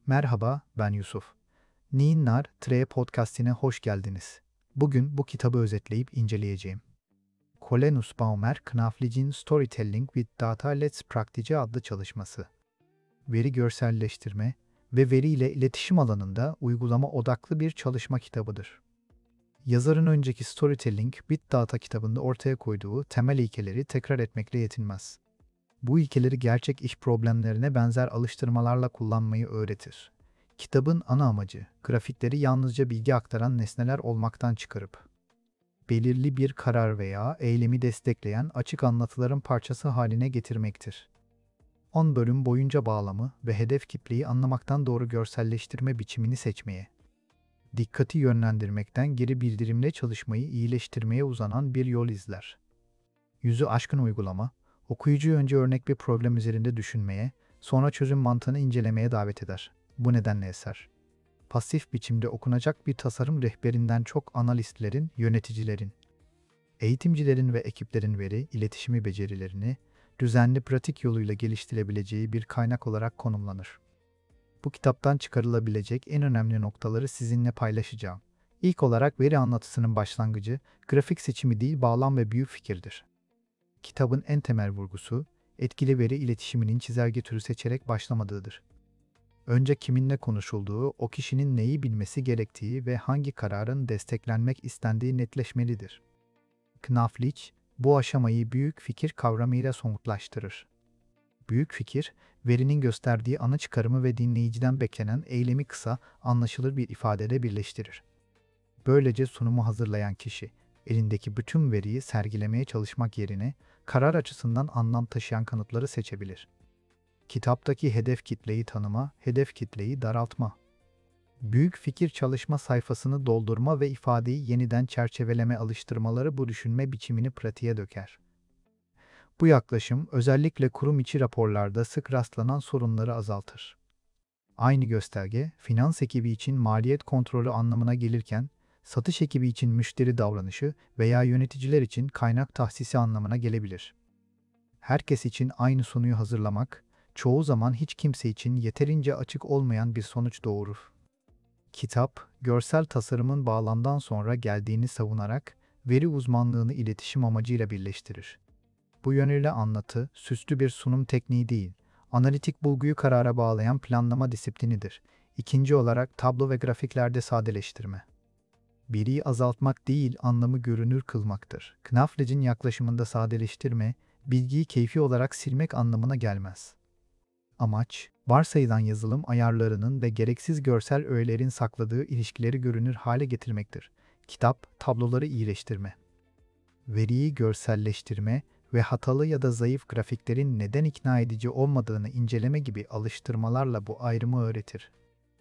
Merhaba, ben Yusuf. Ninnar Tre Podcast'ine hoş geldiniz. Bugün bu kitabı özetleyip inceleyeceğim. Colenus Baumer, Knaflic'in Storytelling with Data Let's Practice adlı çalışması. Veri görselleştirme ve veri ile iletişim alanında uygulama odaklı bir çalışma kitabıdır. Yazarın önceki Storytelling with Data kitabında ortaya koyduğu temel ilkeleri tekrar etmekle yetinmez. Bu ilkeleri gerçek iş problemlerine benzer alıştırmalarla kullanmayı öğretir. Kitabın ana amacı, grafikleri yalnızca bilgi aktaran nesneler olmaktan çıkarıp, belirli bir karar veya eylemi destekleyen açık anlatıların parçası haline getirmektir. 10 bölüm boyunca bağlamı ve hedef kitleyi anlamaktan doğru görselleştirme biçimini seçmeye, dikkati yönlendirmekten geri bildirimle çalışmayı iyileştirmeye uzanan bir yol izler. Yüzü aşkın uygulama, okuyucuyu önce örnek bir problem üzerinde düşünmeye, sonra çözüm mantığını incelemeye davet eder. Bu nedenle eser, pasif biçimde okunacak bir tasarım rehberinden çok analistlerin, yöneticilerin, eğitimcilerin ve ekiplerin veri, iletişimi becerilerini düzenli pratik yoluyla geliştirebileceği bir kaynak olarak konumlanır. Bu kitaptan çıkarılabilecek en önemli noktaları sizinle paylaşacağım. İlk olarak veri anlatısının başlangıcı, grafik seçimi değil bağlam ve büyük fikirdir. Kitabın en temel vurgusu, etkili veri iletişiminin çizelge türü seçerek başlamadığıdır. Önce kiminle konuşulduğu, o kişinin neyi bilmesi gerektiği ve hangi kararın desteklenmek istendiği netleşmelidir. Knaflic, bu aşamayı büyük fikir kavramıyla somutlaştırır. Büyük fikir, verinin gösterdiği ana çıkarımı ve dinleyiciden beklenen eylemi kısa, anlaşılır bir ifadede birleştirir. Böylece sunumu hazırlayan kişi, elindeki bütün veriyi sergilemeye çalışmak yerine, karar açısından anlam taşıyan kanıtları seçebilir. Kitaptaki hedef kitleyi tanıma, hedef kitleyi daraltma. Büyük fikir çalışma sayfasını doldurma ve ifadeyi yeniden çerçeveleme alıştırmaları bu düşünme biçimini pratiğe döker. Bu yaklaşım özellikle kurum içi raporlarda sık rastlanan sorunları azaltır. Aynı gösterge, finans ekibi için maliyet kontrolü anlamına gelirken, satış ekibi için müşteri davranışı veya yöneticiler için kaynak tahsisi anlamına gelebilir. Herkes için aynı sonuyu hazırlamak, çoğu zaman hiç kimse için yeterince açık olmayan bir sonuç doğurur. Kitap, görsel tasarımın bağlamdan sonra geldiğini savunarak, veri uzmanlığını iletişim amacıyla birleştirir. Bu yönüyle anlatı, süslü bir sunum tekniği değil, analitik bulguyu karara bağlayan planlama disiplinidir. İkinci olarak tablo ve grafiklerde sadeleştirme. Veriyi azaltmak değil, anlamı görünür kılmaktır. Knaflic'in yaklaşımında sadeleştirme, bilgiyi keyfi olarak silmek anlamına gelmez. Amaç, varsayılan yazılım ayarlarının ve gereksiz görsel öğelerin sakladığı ilişkileri görünür hale getirmektir. Kitap, tabloları iyileştirme. Veriyi görselleştirme ve hatalı ya da zayıf grafiklerin neden ikna edici olmadığını inceleme gibi alıştırmalarla bu ayrımı öğretir.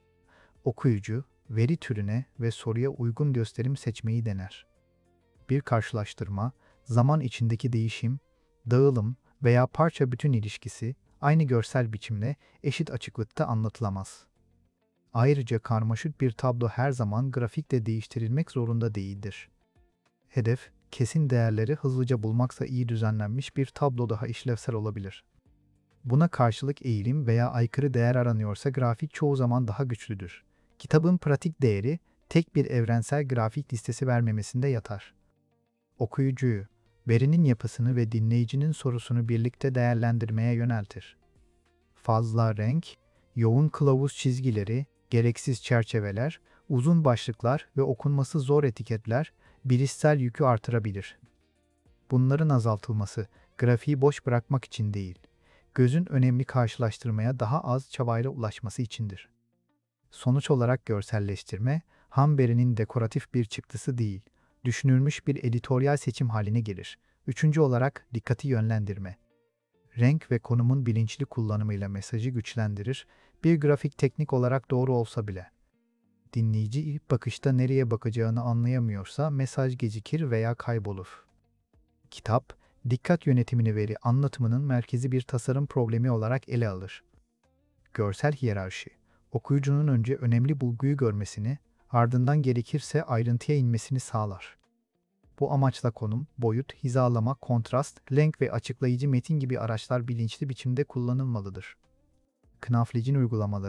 Okuyucu, veri türüne ve soruya uygun gösterim seçmeyi dener. Bir karşılaştırma, zaman içindeki değişim, dağılım veya parça bütün ilişkisi aynı görsel biçimle eşit açıklıkta anlatılamaz. Ayrıca karmaşık bir tablo her zaman grafikle değiştirilmek zorunda değildir. Hedef, kesin değerleri hızlıca bulmaksa iyi düzenlenmiş bir tablo daha işlevsel olabilir. Buna karşılık eğilim veya aykırı değer aranıyorsa grafik çoğu zaman daha güçlüdür. Kitabın pratik değeri, tek bir evrensel grafik listesi vermemesinde yatar. Okuyucuyu, verinin yapısını ve dinleyicinin sorusunu birlikte değerlendirmeye yöneltir. Fazla renk, yoğun kılavuz çizgileri, gereksiz çerçeveler, uzun başlıklar ve okunması zor etiketler bilişsel yükü artırabilir. Bunların azaltılması, grafiği boş bırakmak için değil, gözün önemli karşılaştırmaya daha az çabayla ulaşması içindir. Sonuç olarak görselleştirme, ham verinin dekoratif bir çıktısı değil, düşünülmüş bir editoryal seçim haline gelir. Üçüncü olarak dikkati yönlendirme. Renk ve konumun bilinçli kullanımıyla mesajı güçlendirir, bir grafik teknik olarak doğru olsa bile. Dinleyici ilk bakışta nereye bakacağını anlayamıyorsa mesaj gecikir veya kaybolur. Kitap, dikkat yönetimini veri anlatımının merkezi bir tasarım problemi olarak ele alır. Görsel hiyerarşi, okuyucunun önce önemli bulguyu görmesini, ardından gerekirse ayrıntıya inmesini sağlar. Bu amaçla konum, boyut, hizalama, kontrast, renk ve açıklayıcı metin gibi araçlar bilinçli biçimde kullanılmalıdır. Knaflic'in uygulamaları,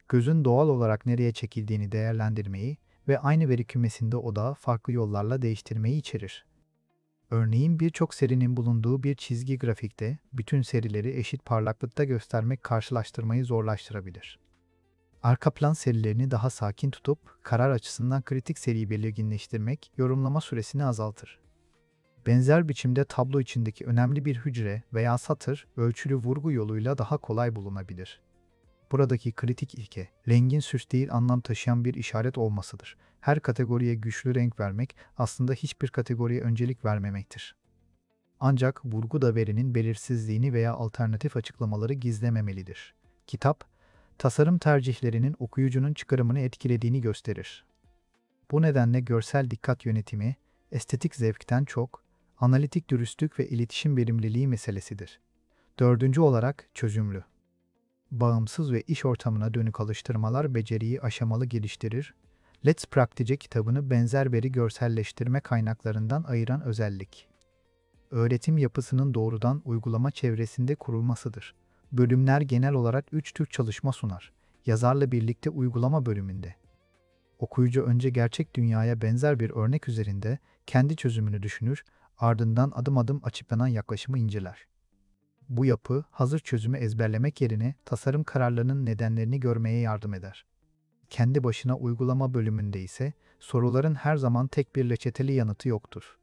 gözün doğal olarak nereye çekildiğini değerlendirmeyi ve aynı veri kümesinde odağı farklı yollarla değiştirmeyi içerir. Örneğin birçok serinin bulunduğu bir çizgi grafikte bütün serileri eşit parlaklıkta göstermek karşılaştırmayı zorlaştırabilir. Arka plan serilerini daha sakin tutup karar açısından kritik seriyi belirginleştirmek yorumlama süresini azaltır. Benzer biçimde tablo içindeki önemli bir hücre veya satır ölçülü vurgu yoluyla daha kolay bulunabilir. Buradaki kritik ilke, rengin süs değil anlam taşıyan bir işaret olmasıdır. Her kategoriye güçlü renk vermek aslında hiçbir kategoriye öncelik vermemektir. Ancak vurgu da verinin belirsizliğini veya alternatif açıklamaları gizlememelidir. Kitap, tasarım tercihlerinin okuyucunun çıkarımını etkilediğini gösterir. Bu nedenle görsel dikkat yönetimi, estetik zevkten çok, analitik dürüstlük ve iletişim verimliliği meselesidir. Dördüncü olarak çözümlü. Bağımsız ve iş ortamına dönük alıştırmalar beceriyi aşamalı geliştirir. Let's Practice kitabını benzer veri görselleştirme kaynaklarından ayıran özellik, öğretim yapısının doğrudan uygulama çevresinde kurulmasıdır. Bölümler genel olarak 3 tür çalışma sunar. Yazarla birlikte uygulama bölümünde. Okuyucu önce gerçek dünyaya benzer bir örnek üzerinde kendi çözümünü düşünür, ardından adım adım açıklanan yaklaşımı inceler. Bu yapı, hazır çözümü ezberlemek yerine tasarım kararlarının nedenlerini görmeye yardım eder. Kendi başına uygulama bölümünde ise soruların her zaman tek bir reçeteli yanıtı yoktur.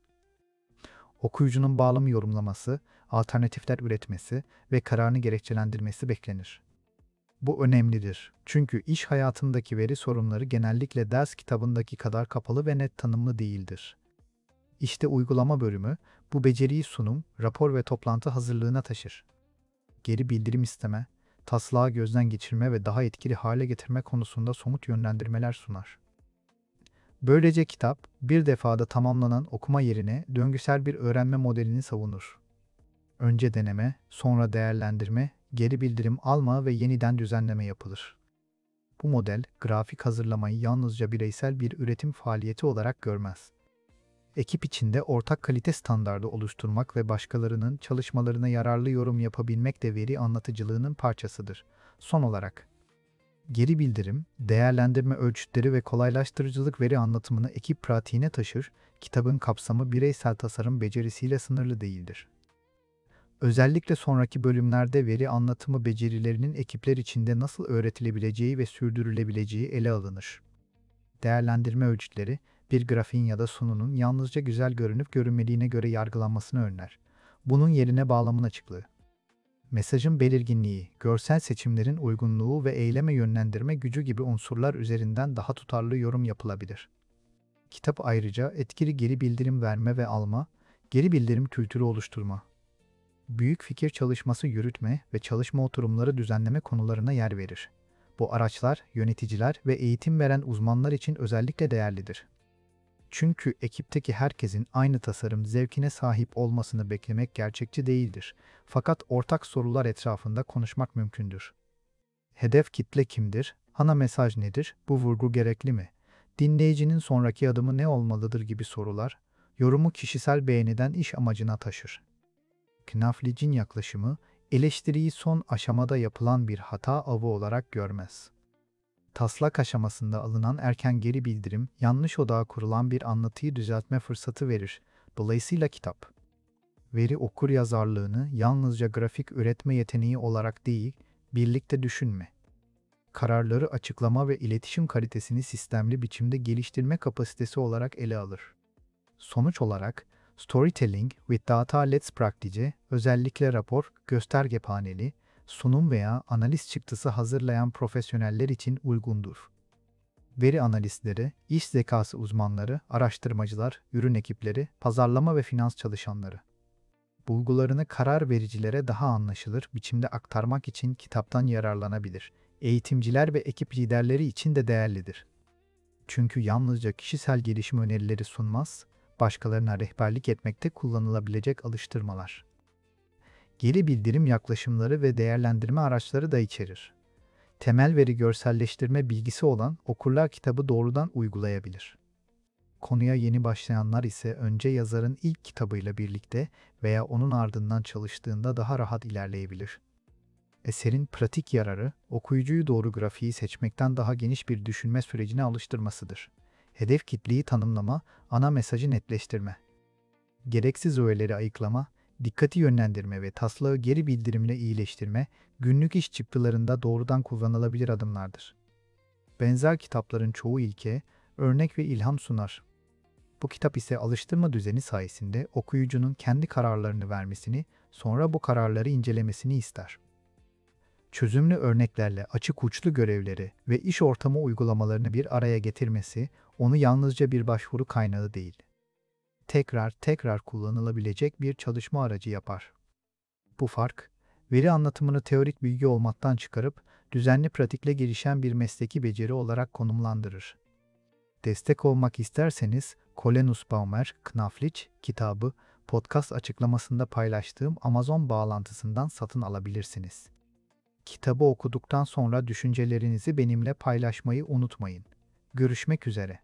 Okuyucunun bağlamı yorumlaması, alternatifler üretmesi ve kararını gerekçelendirmesi beklenir. Bu önemlidir. Çünkü iş hayatındaki veri sorunları genellikle ders kitabındaki kadar kapalı ve net tanımlı değildir. İşte uygulama bölümü, bu beceriyi sunum, rapor ve toplantı hazırlığına taşır. Geri bildirim isteme, taslağı gözden geçirme ve daha etkili hale getirme konusunda somut yönlendirmeler sunar. Böylece kitap, bir defada tamamlanan okuma yerine döngüsel bir öğrenme modelini savunur. Önce deneme, sonra değerlendirme, geri bildirim alma ve yeniden düzenleme yapılır. Bu model, grafik hazırlamayı yalnızca bireysel bir üretim faaliyeti olarak görmez. Ekip içinde ortak kalite standardı oluşturmak ve başkalarının çalışmalarına yararlı yorum yapabilmek de veri anlatıcılığının parçasıdır. Son olarak, geri bildirim, değerlendirme ölçütleri ve kolaylaştırıcılık veri anlatımını ekip pratiğine taşır, kitabın kapsamı bireysel tasarım becerisiyle sınırlı değildir. Özellikle sonraki bölümlerde veri anlatımı becerilerinin ekipler içinde nasıl öğretilebileceği ve sürdürülebileceği ele alınır. Değerlendirme ölçütleri, bir grafiğin ya da sununun yalnızca güzel görünüp görünmediğine göre yargılanmasını önler. Bunun yerine bağlamın açıklığı, mesajın belirginliği, görsel seçimlerin uygunluğu ve eyleme yönlendirme gücü gibi unsurlar üzerinden daha tutarlı yorum yapılabilir. Kitap ayrıca etkili geri bildirim verme ve alma, geri bildirim kültürü oluşturma, büyük fikir çalışması yürütme ve çalışma oturumları düzenleme konularına yer verir. Bu araçlar yöneticiler ve eğitim veren uzmanlar için özellikle değerlidir. Çünkü ekipteki herkesin aynı tasarım zevkine sahip olmasını beklemek gerçekçi değildir. Fakat ortak sorular etrafında konuşmak mümkündür. Hedef kitle kimdir? Ana mesaj nedir? Bu vurgu gerekli mi? Dinleyicinin sonraki adımı ne olmalıdır gibi sorular, yorumu kişisel beğeniden iş amacına taşır. Knaflich'in yaklaşımı, eleştiriyi son aşamada yapılan bir hata avı olarak görmez. Taslak aşamasında alınan erken geri bildirim, yanlış odağa kurulan bir anlatıyı düzeltme fırsatı verir. Dolayısıyla kitap, veri okuryazarlığını yalnızca grafik üretme yeteneği olarak değil, birlikte düşünme, kararları açıklama ve iletişim kalitesini sistemli biçimde geliştirme kapasitesi olarak ele alır. Sonuç olarak, Storytelling with Data Let's Practice, özellikle rapor, gösterge paneli, sunum veya analiz çıktısı hazırlayan profesyoneller için uygundur. Veri analistleri, iş zekası uzmanları, araştırmacılar, ürün ekipleri, pazarlama ve finans çalışanları. Bulgularını karar vericilere daha anlaşılır biçimde aktarmak için kitaptan yararlanabilir. Eğitimciler ve ekip liderleri için de değerlidir. Çünkü yalnızca kişisel gelişim önerileri sunmaz, başkalarına rehberlik etmekte kullanılabilecek alıştırmalar, geri bildirim yaklaşımları ve değerlendirme araçları da içerir. Temel veri görselleştirme bilgisi olan okurlar kitabı doğrudan uygulayabilir. Konuya yeni başlayanlar ise önce yazarın ilk kitabıyla birlikte veya onun ardından çalıştığında daha rahat ilerleyebilir. Eserin pratik yararı, okuyucuyu doğru grafiği seçmekten daha geniş bir düşünme sürecine alıştırmasıdır. Hedef kitleyi tanımlama, ana mesajı netleştirme. Gereksiz öğeleri ayıklama, dikkati yönlendirme ve taslağı geri bildirimle iyileştirme, günlük iş çıktılarında doğrudan kullanılabilir adımlardır. Benzer kitapların çoğu ilke, örnek ve ilham sunar. Bu kitap ise alıştırma düzeni sayesinde okuyucunun kendi kararlarını vermesini, sonra bu kararları incelemesini ister. Çözümlü örneklerle açık uçlu görevleri ve iş ortamı uygulamalarını bir araya getirmesi, onu yalnızca bir başvuru kaynağı değil, tekrar tekrar kullanılabilecek bir çalışma aracı yapar. Bu fark, veri anlatımını teorik bilgi olmaktan çıkarıp, düzenli pratikle gelişen bir mesleki beceri olarak konumlandırır. Destek olmak isterseniz, Colin Nussbaumer, Knauflich kitabı, podcast açıklamasında paylaştığım Amazon bağlantısından satın alabilirsiniz. Kitabı okuduktan sonra düşüncelerinizi benimle paylaşmayı unutmayın. Görüşmek üzere.